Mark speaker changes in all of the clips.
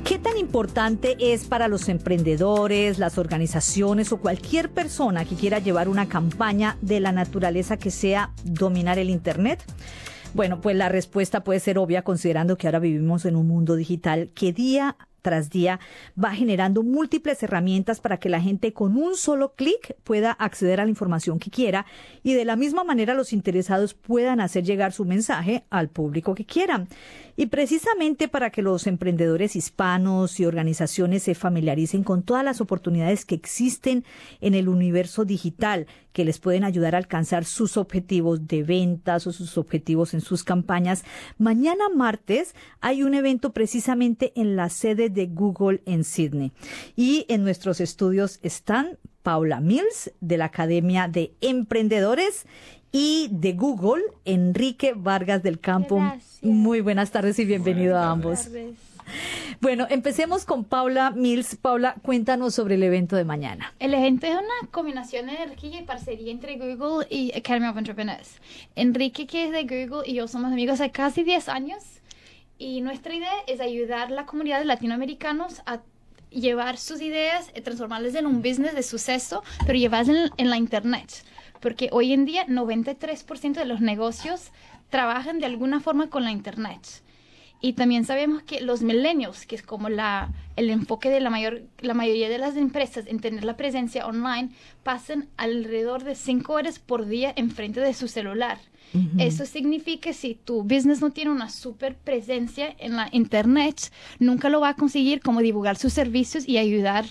Speaker 1: ¿Qué tan importante es para los emprendedores, las organizaciones o cualquier persona que quiera llevar una campaña de la naturaleza que sea dominar el Internet? Bueno, pues la respuesta puede ser obvia considerando que ahora vivimos en un mundo digital que día tras día va generando múltiples herramientas para que la gente con un solo clic pueda acceder a la información que quiera y de la misma manera los interesados puedan hacer llegar su mensaje al público que quieran. Y precisamente para que los emprendedores hispanos y organizaciones se familiaricen con todas las oportunidades que existen en el universo digital que les pueden ayudar a alcanzar sus objetivos de ventas o sus objetivos en sus campañas, mañana martes hay un evento precisamente en la sede de Google en Sydney. Y en nuestros estudios están Paula Mills, de la Academia de Emprendedores, y de Google, Enrique Vargas del Campo.
Speaker 2: Gracias.
Speaker 1: Muy buenas tardes y bienvenido a ambos. Bueno, empecemos con Paula Mills. Paula, cuéntanos sobre el evento de mañana.
Speaker 2: El evento es una combinación de energía y parcería entre Google y Academy of Entrepreneurs. Enrique, que es de Google, y yo somos amigos hace casi 10 años. Y nuestra idea es ayudar a la comunidad de latinoamericanos a llevar sus ideas, transformarlas en un business de suceso, pero llevarlas en la Internet. Porque hoy en día 93% de los negocios trabajan de alguna forma con la Internet. Y también sabemos que los millennials, que es como el enfoque de la mayoría de las empresas en tener la presencia online, pasan alrededor de 5 horas por día enfrente de su celular. Uh-huh. Eso significa que si tu business no tiene una super presencia en la Internet, nunca lo va a conseguir como divulgar sus servicios y ayudar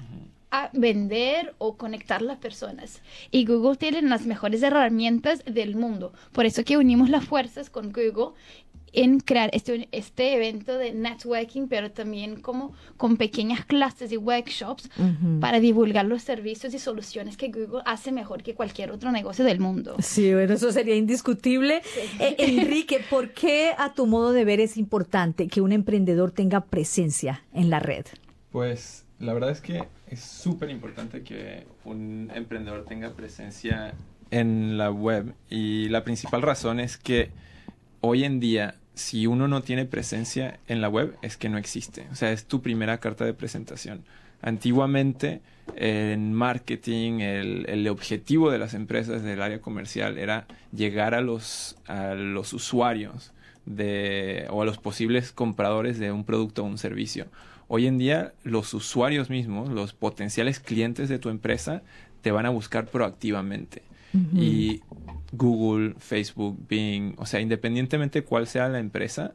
Speaker 2: a vender o conectar las personas. Y Google tiene las mejores herramientas del mundo. Por eso que unimos las fuerzas con Google en crear este evento de networking, pero también como con pequeñas clases y workshops para divulgar los servicios y soluciones que Google hace mejor que cualquier otro negocio del mundo.
Speaker 1: Sí, bueno, eso sería indiscutible. Sí. Enrique, ¿por qué a tu modo de ver es importante que un emprendedor tenga presencia en la red?
Speaker 3: Pues la verdad es que es súper importante que un emprendedor tenga presencia en la web, y la principal razón es que hoy en día, si uno no tiene presencia en la web, es que no existe. O sea, es tu primera carta de presentación. Antiguamente, en marketing, el objetivo de las empresas del área comercial era llegar a los usuarios o a los posibles compradores de un producto o un servicio. Hoy en día, los usuarios mismos, los potenciales clientes de tu empresa, te van a buscar proactivamente. Uh-huh. Y Google, Facebook, Bing, o sea, independientemente cuál sea la empresa,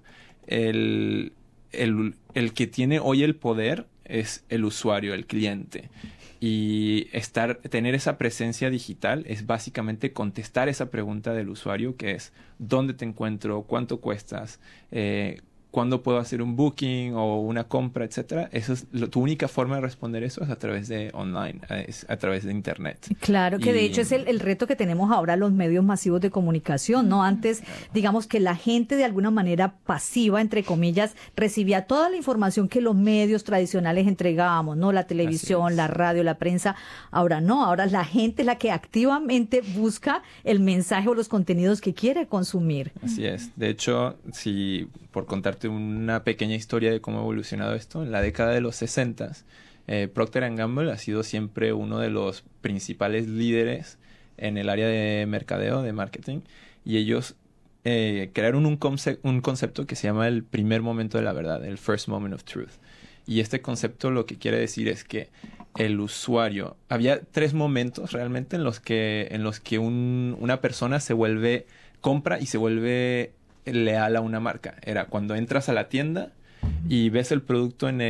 Speaker 3: el que tiene hoy el poder es el usuario, el cliente. Y tener esa presencia digital es básicamente contestar esa pregunta del usuario, que es ¿dónde te encuentro? ¿Cuánto cuestas? ¿Cuándo puedo hacer un booking o una compra, etcétera? Eso es tu única forma de responder eso es a través de online, es a través de Internet.
Speaker 1: Claro, que de hecho es el reto que tenemos ahora los medios masivos de comunicación, ¿no? Antes, digamos que la gente de alguna manera pasiva, entre comillas, recibía toda la información que los medios tradicionales entregábamos, ¿no? La televisión, la radio, la prensa. Ahora no, ahora la gente es la que activamente busca el mensaje o los contenidos que quiere consumir.
Speaker 3: Así es. De hecho, por contarte una pequeña historia de cómo ha evolucionado esto, en la década de los 60, Procter & Gamble ha sido siempre uno de los principales líderes en el área de mercadeo, de marketing, y ellos crearon un concepto que se llama el primer momento de la verdad, el first moment of truth. Y este concepto lo que quiere decir es que el usuario, había 3 momentos realmente en los que una persona compra y se vuelve leal a una marca. Era cuando entras a la tienda y ves el producto en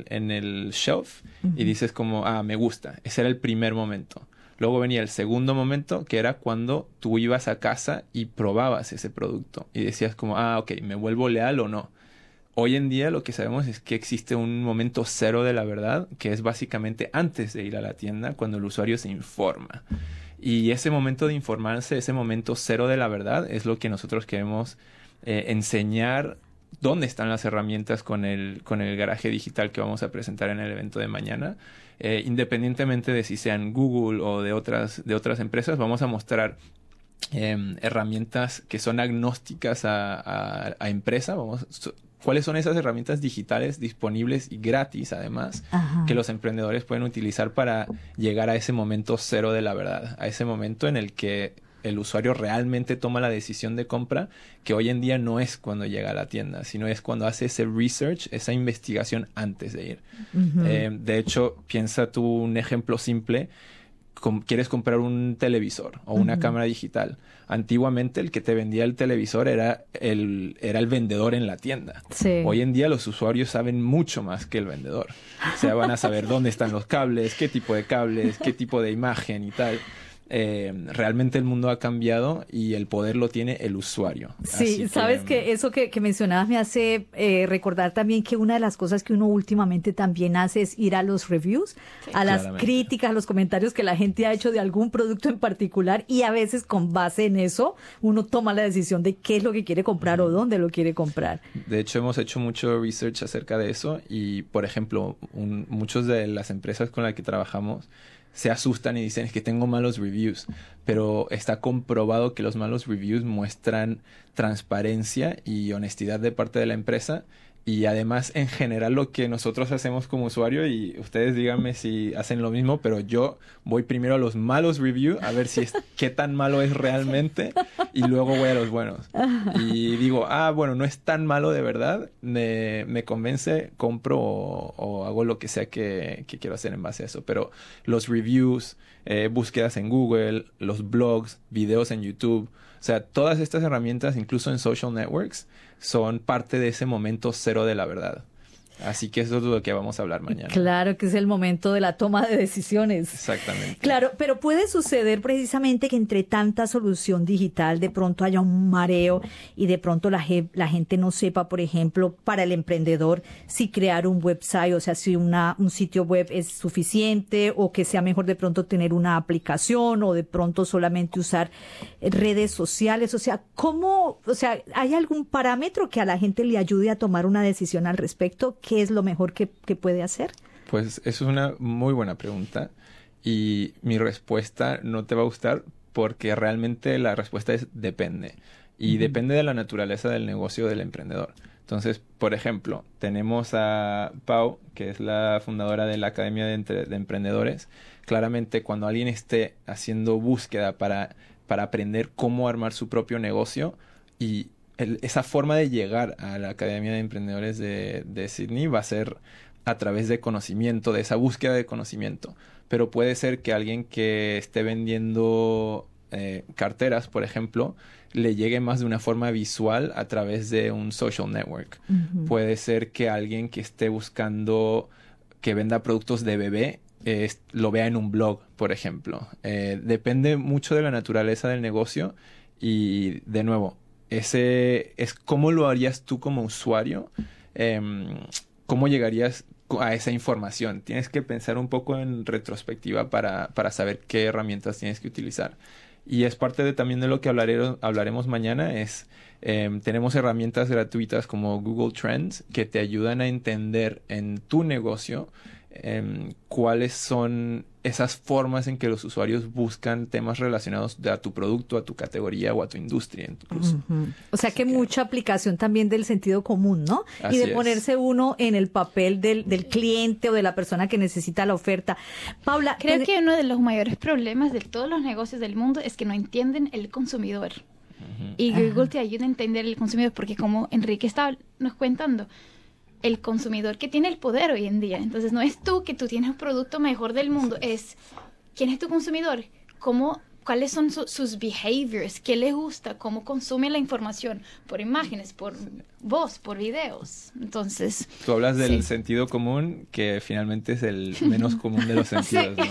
Speaker 3: el shelf y dices como, me gusta. Ese era el primer momento. Luego venía el segundo momento, que era cuando tú ibas a casa y probabas ese producto y decías como, ok, ¿me vuelvo leal o no? Hoy en día lo que sabemos es que existe un momento cero de la verdad, que es básicamente antes de ir a la tienda, cuando el usuario se informa. Y ese momento de informarse, ese momento cero de la verdad, es lo que nosotros queremos enseñar. Dónde están las herramientas con el garaje digital que vamos a presentar en el evento de mañana. Independientemente de si sean Google o de otras empresas, vamos a mostrar herramientas que son agnósticas a empresa. cuáles son esas herramientas digitales disponibles y gratis, además, que los emprendedores pueden utilizar para llegar a ese momento cero de la verdad, a ese momento en el que el usuario realmente toma la decisión de compra, que hoy en día no es cuando llega a la tienda, sino es cuando hace ese research, esa investigación antes de ir. De hecho, piensa tú un ejemplo simple. Quieres comprar un televisor o una cámara digital. Antiguamente el que te vendía el televisor era el vendedor en la tienda.
Speaker 1: Sí.
Speaker 3: Hoy en día los usuarios saben mucho más que el vendedor. O sea, van a saber dónde están los cables, qué tipo de cables, qué tipo de imagen y tal. Realmente el mundo ha cambiado y el poder lo tiene el usuario.
Speaker 1: Sí, sabes que eso que mencionabas me hace recordar también que una de las cosas que uno últimamente también hace es ir a los reviews, a las críticas, a los comentarios que la gente ha hecho de algún producto en particular, y a veces con base en eso uno toma la decisión de qué es lo que quiere comprar o dónde lo quiere comprar.
Speaker 3: De hecho, hemos hecho mucho research acerca de eso y, por ejemplo, muchos de las empresas con las que trabajamos se asustan y dicen, es que tengo malos reviews, pero está comprobado que los malos reviews muestran transparencia y honestidad de parte de la empresa, y además en general lo que nosotros hacemos como usuario, y ustedes díganme si hacen lo mismo, pero yo voy primero a los malos reviews a ver qué tan malo es realmente, y luego voy a los buenos y digo, bueno, no es tan malo de verdad, me convence, compro o hago lo que sea que quiero hacer en base a eso. Pero los reviews, búsquedas en Google, los blogs, videos en YouTube, o sea, todas estas herramientas, incluso en social networks, son parte de ese momento cero de la verdad. Así que eso es de lo que vamos a hablar mañana.
Speaker 1: Claro, que es el momento de la toma de decisiones.
Speaker 3: Exactamente.
Speaker 1: Claro, pero puede suceder precisamente que entre tanta solución digital de pronto haya un mareo y de pronto la gente no sepa, por ejemplo, para el emprendedor, si crear un website, o sea, si un sitio web es suficiente, o que sea mejor de pronto tener una aplicación, o de pronto solamente usar redes sociales. O sea, ¿hay algún parámetro que a la gente le ayude a tomar una decisión al respecto? ¿Qué es lo mejor que puede hacer?
Speaker 3: Pues eso es una muy buena pregunta, y mi respuesta no te va a gustar porque realmente la respuesta es depende. Y depende de la naturaleza del negocio del emprendedor. Entonces, por ejemplo, tenemos a Pau, que es la fundadora de la Academia de Emprendedores. Claramente, cuando alguien esté haciendo búsqueda para aprender cómo armar su propio negocio, y esa forma de llegar a la Academia de Emprendedores de Sydney va a ser a través de conocimiento, de esa búsqueda de conocimiento. Pero puede ser que alguien que esté vendiendo carteras, por ejemplo, le llegue más de una forma visual a través de un social network. Puede ser que alguien que esté buscando que venda productos de bebé lo vea en un blog, por ejemplo. Depende mucho de la naturaleza del negocio y, de nuevo, ese es cómo lo harías tú como usuario, cómo llegarías a esa información. Tienes que pensar un poco en retrospectiva para saber qué herramientas tienes que utilizar. Y es parte también de lo que hablaremos mañana. Tenemos herramientas gratuitas como Google Trends que te ayudan a entender en tu negocio cuáles son esas formas en que los usuarios buscan temas relacionados a tu producto, a tu categoría o a tu industria incluso.
Speaker 1: O sea que mucha aplicación también del sentido común, ¿no?
Speaker 3: Así
Speaker 1: y de ponerse uno en el papel del cliente o de la persona que necesita la oferta. Paula,
Speaker 2: creo que uno de los mayores problemas de todos los negocios del mundo es que no entienden el consumidor. Y Google te ayuda a entender el consumidor, porque como Enrique estaba nos contando, el consumidor que tiene el poder hoy en día. Entonces no es tú que tú tienes el producto mejor del mundo, es quién es tu consumidor, cuáles son sus behaviors, qué le gusta, cómo consume la información, por imágenes, por voz, por videos. Entonces
Speaker 3: tú hablas del sentido común, que finalmente es el menos común de los sentidos, ¿no?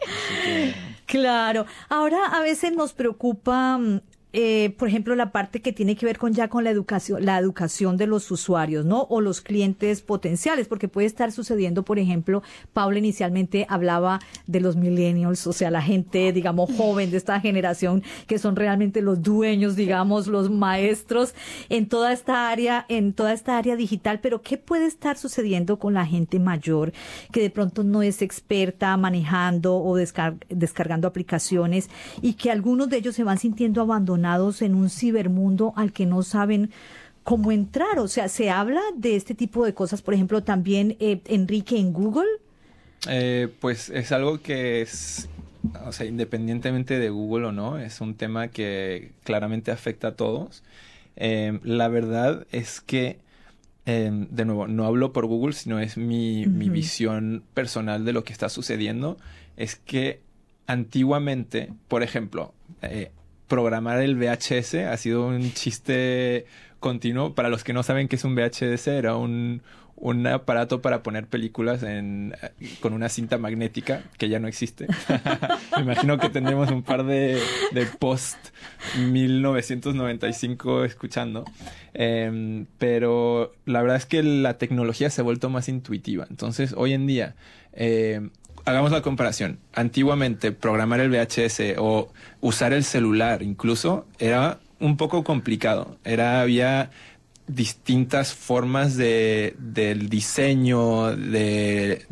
Speaker 1: Claro. Ahora a veces nos preocupa por ejemplo, la parte que tiene que ver con la educación de los usuarios, ¿no? O los clientes potenciales, porque puede estar sucediendo, por ejemplo, Paula inicialmente hablaba de los millennials, o sea, la gente, digamos, joven de esta generación, que son realmente los dueños, digamos, los maestros en toda esta área digital. Pero ¿qué puede estar sucediendo con la gente mayor que de pronto no es experta manejando o descargando aplicaciones, y que algunos de ellos se van sintiendo abandonados en un cibermundo al que no saben cómo entrar. O sea, ¿se habla de este tipo de cosas, por ejemplo, también, Enrique, en Google?
Speaker 3: Pues es algo que es, o sea, independientemente de Google o no, es un tema que claramente afecta a todos. La verdad es que, de nuevo, no hablo por Google, sino es mi visión personal de lo que está sucediendo. Es que antiguamente, por ejemplo, programar el VHS ha sido un chiste continuo. Para los que no saben qué es un VHS, era un aparato para poner películas con una cinta magnética que ya no existe. Me imagino que tendremos un par de post 1995 escuchando. Pero la verdad es que la tecnología se ha vuelto más intuitiva. Entonces, hoy en día, hagamos la comparación. Antiguamente, programar el VHS o usar el celular incluso era un poco complicado. Había distintas formas del diseño, el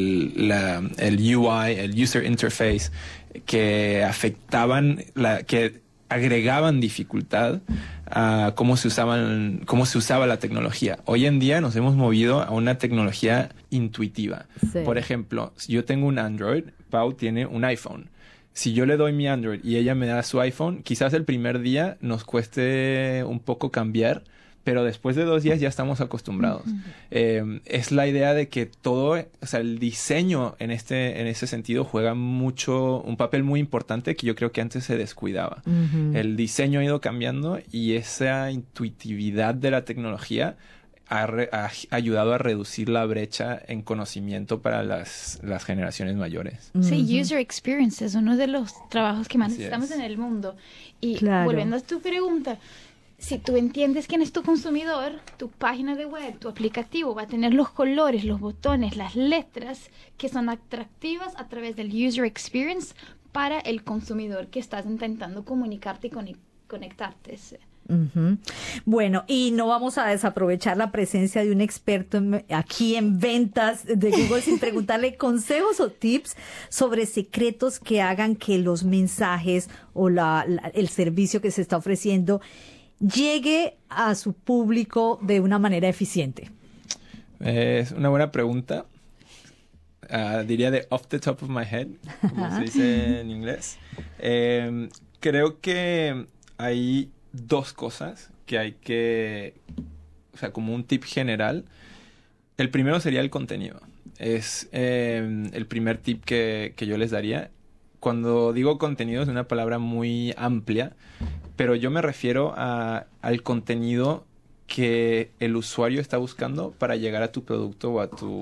Speaker 3: UI, el User Interface, que afectaban, que agregaban dificultad a cómo se usaba la tecnología. Hoy en día nos hemos movido a una tecnología intuitiva. Sí. Por ejemplo, si yo tengo un Android, Pau tiene un iPhone. Si yo le doy mi Android y ella me da su iPhone, quizás el primer día nos cueste un poco cambiar, pero después de 2 días ya estamos acostumbrados. Es la idea de que todo, o sea, el diseño en ese sentido juega un papel muy importante que yo creo que antes se descuidaba. El diseño ha ido cambiando y esa intuitividad de la tecnología ha ayudado a reducir la brecha en conocimiento para las generaciones mayores.
Speaker 2: Sí, user experience es uno de los trabajos que más necesitamos en el mundo. Y volviendo a tu pregunta, si tú entiendes quién es tu consumidor, tu página de web, tu aplicativo va a tener los colores, los botones, las letras que son atractivas a través del user experience para el consumidor que estás intentando comunicarte y conectarte.
Speaker 1: Bueno, y no vamos a desaprovechar la presencia de un experto aquí en ventas de Google sin preguntarle consejos o tips sobre secretos que hagan que los mensajes o el servicio que se está ofreciendo llegue a su público de una manera eficiente.
Speaker 3: Es una buena pregunta. Diría de off the top of my head, como se dice en inglés. Creo que hay 2 cosas que hay que, o sea, como un tip general. El primero sería el contenido. Es el primer tip que yo les daría. Cuando digo contenido es una palabra muy amplia, pero yo me refiero al contenido que el usuario está buscando para llegar a tu producto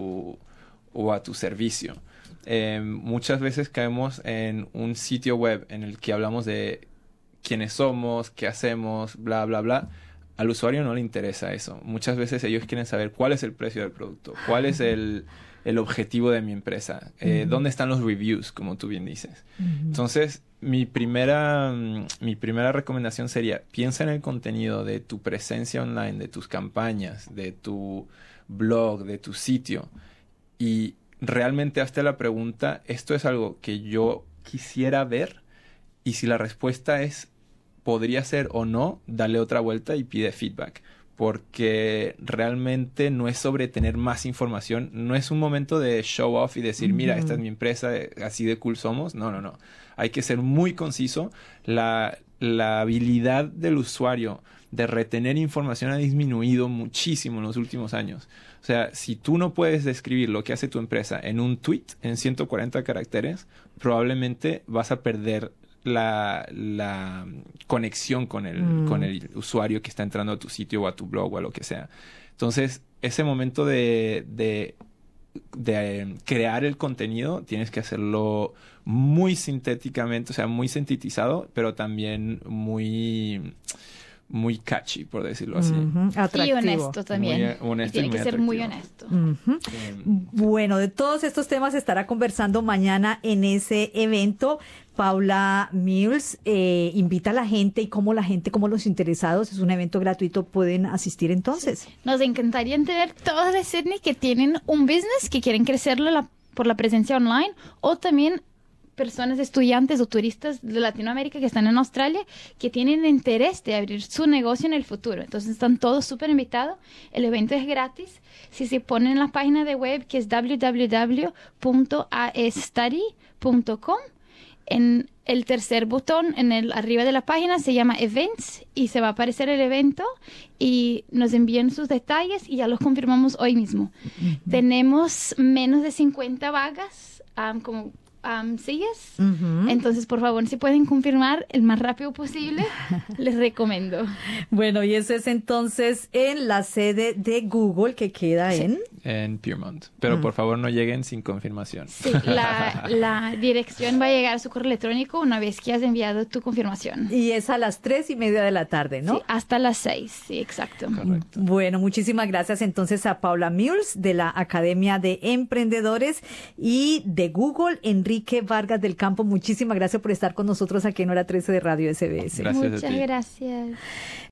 Speaker 3: o a tu servicio. Muchas veces caemos en un sitio web en el que hablamos de quiénes somos, qué hacemos, bla, bla, bla. Al usuario no le interesa eso. Muchas veces ellos quieren saber cuál es el precio del producto, cuál es el objetivo de mi empresa, dónde están los reviews, como tú bien dices. Entonces, mi primera recomendación sería, piensa en el contenido de tu presencia online, de tus campañas, de tu blog, de tu sitio, y realmente hazte la pregunta, ¿esto es algo que yo quisiera ver? Y si la respuesta es podría ser o no, dale otra vuelta y pide feedback. Porque realmente no es sobre tener más información, no es un momento de show off y decir, mira, esta es mi empresa, así de cool somos. No. Hay que ser muy conciso. La habilidad del usuario de retener información ha disminuido muchísimo en los últimos años. O sea, si tú no puedes describir lo que hace tu empresa en un tweet, en 140 caracteres, probablemente vas a perder la conexión con el usuario que está entrando a tu sitio o a tu blog o a lo que sea. Entonces, ese momento de crear el contenido tienes que hacerlo muy sintéticamente, o sea, muy sintetizado, pero también muy catchy, por decirlo así.
Speaker 1: Atractivo.
Speaker 2: Y honesto también.
Speaker 3: Muy honesto
Speaker 2: Tiene
Speaker 3: y
Speaker 2: que
Speaker 3: muy
Speaker 2: ser
Speaker 3: atractivo.
Speaker 2: muy honesto.
Speaker 1: Bueno, de todos estos temas se estará conversando mañana en ese evento. Paula Mills invita a la gente y cómo los interesados, es un evento gratuito, pueden asistir entonces.
Speaker 2: Sí. Nos encantaría entender todos de Sydney que tienen un business, que quieren crecerlo por la presencia online o también personas, estudiantes o turistas de Latinoamérica que están en Australia que tienen interés de abrir su negocio en el futuro. Entonces están todos súper invitados. El evento es gratis. Si se ponen en la página de web que es www.astudy.com, en el tercer botón arriba de la página se llama Events y se va a aparecer el evento y nos envían sus detalles y ya los confirmamos hoy mismo. Tenemos menos de 50 vagas como sillas. Entonces, por favor, si pueden confirmar el más rápido posible, les recomiendo.
Speaker 1: Bueno, y eso es entonces en la sede de Google que queda
Speaker 3: en Piermont. Pero por favor no lleguen sin confirmación.
Speaker 2: Sí, la dirección va a llegar a su correo electrónico una vez que has enviado tu confirmación.
Speaker 1: Y es a las 3:30 de la tarde, ¿no?
Speaker 2: Sí, hasta las 6, sí, exacto.
Speaker 3: Correcto.
Speaker 1: Bueno, muchísimas gracias entonces a Paula Mules de la Academia de Emprendedores y de Google, Enrique Vargas del Campo. Muchísimas gracias por estar con nosotros aquí en Hora 13 de Radio SBS.
Speaker 3: Gracias a ti.
Speaker 2: Muchas gracias.